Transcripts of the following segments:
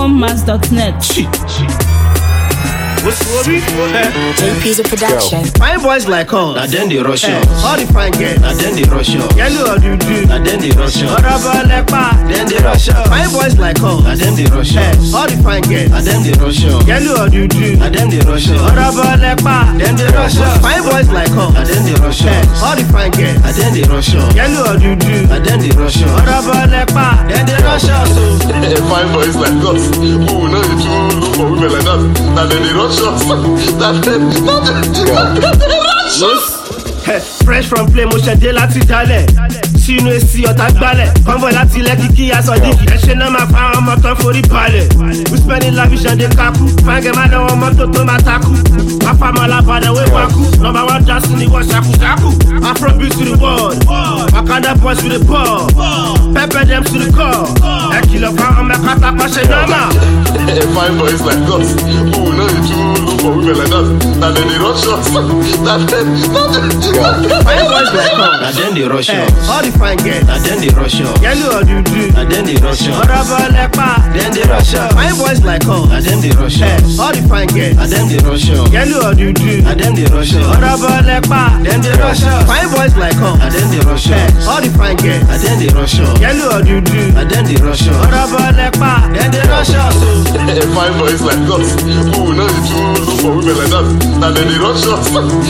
Funmass.net. JP's a production. Fine boys like us. Na then they rush you. All the fine girls. Na then they rush you. Yellow or do. Na then they rush you. Honorable lekpa. Then they rush you. Fine boys like us. Na then they rush you. All the fine girls. Na then they rush you. Yellow or do. Na then they rush you. Honorable lekpa. Then they rush you. Fine boys like us. Na then they rush you. All the fine girls. Na then they rush you. Yellow or do. Na then they rush you. Honorable lekpa. Then they rush you. Fine boys like us, who will know you to look for women like that. Now they rush us. Fresh from play mo ṣẹ̀dé láti jalè sínú èsì ọ̀tá gbálẹ̀ convoy láti lẹ́kì kí aṣọ díkì ẹ̀ṣẹ̀ náà máa fa ọmọ tán forí balẹ̀ we spending lavish and dey kaku fáńgẹ̀ máa dánwọ́ mọ́tò tó máa takú afámọ́ alábàdàn wé wákú number one dancing ni wọ́n ṣàkúṣàkú afrobeat to the world Wakanda boys to the ball pepper them to the core ẹ kìlọ̀ fáwọn ọmọ ẹ̀ka tapá ṣe nọ́mà. Fine boys like us, who will know you to look for women like that. Now they rush us. Fine boys like us. Na then they rush you. All the fine girls. Na then they rush you. Yellow or do. Na then they rush you. Honorable lekpa. Then they rush you. Fine boys like us. Na then they rush you. All the fine girls. Na then they rush you. Yellow or do. Na then they rush you. Honorable lekpa. Then they rush you. Fine boys like us. Na then they rush you. All the fine girls. Na then they rush you. Yellow or do. Na then they rush you. Honorable lekpa. Then they rush you. Fine boys like us, who will know you to look for women like that. Now they rush us.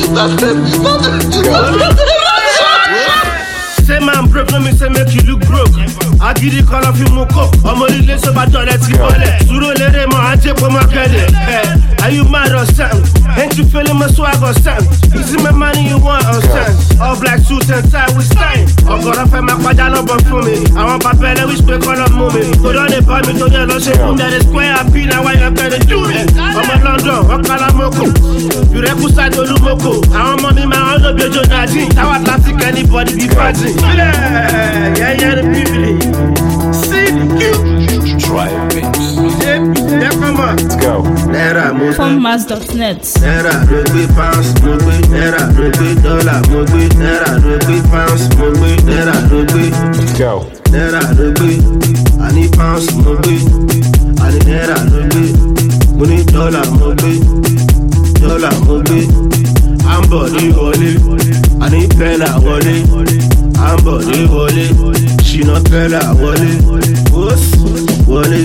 Say man broke, no me say make you look broke. I give the call of you moko. Ọmọ líle so bá jọlẹ̀ ti bọ́lẹ̀. Sùúrù lérè mọ́ ajé kò mọ́ kẹ́lẹ̀. Are you mad or something? Ain't you feeling my swag or something? Is it my money you want or something? All black suit and tie with style. Ọ̀gọ̀rọ̀ fẹ́ máa padà lọ́bọ̀ fún mi. Àwọn bàbá ẹlẹ́ wíṣ pé kọ́lọ̀ mú mi. Kò dán lè bá mi tó yẹ lọ ṣe fún mi. Square happy na why you better do it. Ọmọ London, wọ́n kálá mọ́kò. Ìrẹ́kù sáde olúmọ́kò. Àwọn ọmọ mi máa ń lóbi ojú dájí. Táwọn Atlantic anybody be fighting. Yeah, the people. See you. Try it, Yeah, come on. Let's go. Naira, mo gbé. Funmass.net. Naira, mo gbé pounds, mo gbé. Naira, mo gbé dollar, mo gbé. Naira, mo gbé pounds, mo gbé. Naira, mo gbé. Let's go. Naira, mo gbé. I need pounds, mo gbé. I need naira, mo gbé. Mo ní dollar, mo gbé. Dollar, mo gbé. Ambody wọlé. I need pẹ́lá wọlé. Ambody wọlé. Ṣìnà pẹ́lá wọlé. Wọ́s wọlé.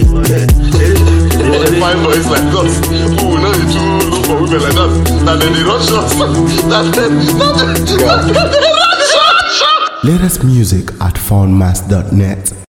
Fine boys like us, who will know you to look for women like that. Now they rush us. Latest music at Funmass.net.